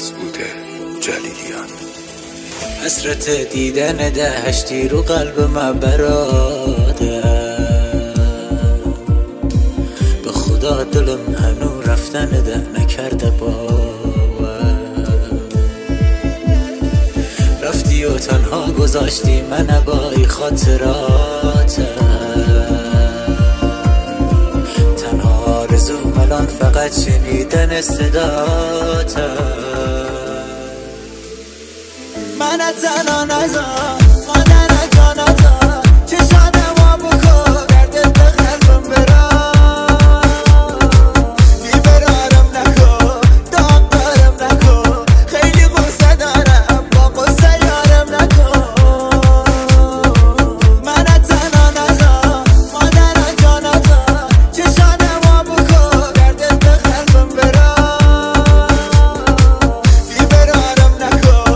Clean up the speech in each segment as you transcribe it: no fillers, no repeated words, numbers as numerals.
مسعود جلیلیان. حسرت دیدن دهشتی رو قلب من براده، به خدا دلم هنو رفتن ده نکرده باور. رفتی و تنها گذاشتی من با ای خاطراتم، تنها آرزوم الان فقط شنیدن صداتم. من تنها نزار مادر جانتا، چشانم آب کن گردت به قلبم برام. بی برارم نکن داغ دارم نکن، خیلی غصه دارم با غصه یارم نکن. من تنها نزار مادر جانتا، چشانم آب کن گردت به قلبم برام. بی برارم نکن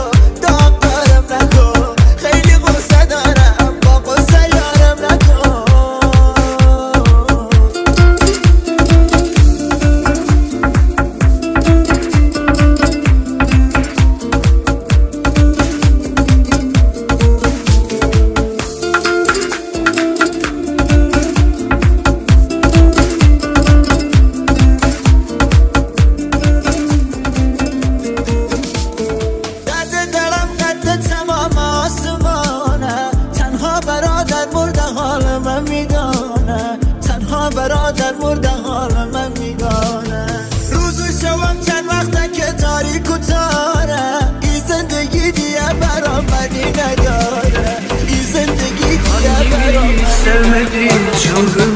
برادر مرده حال من میدانه. روز و شبم چند وقته که تاریک و تاره، ای زندگی دیگه برا منی نداره. ای زندگی دیگه برا منی نداره.